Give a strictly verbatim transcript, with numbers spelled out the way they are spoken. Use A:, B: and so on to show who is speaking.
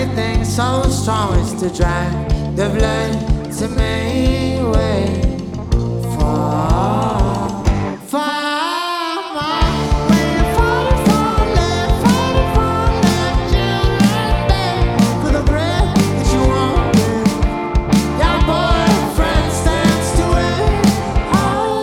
A: everything so strong is to drive the blood to me way for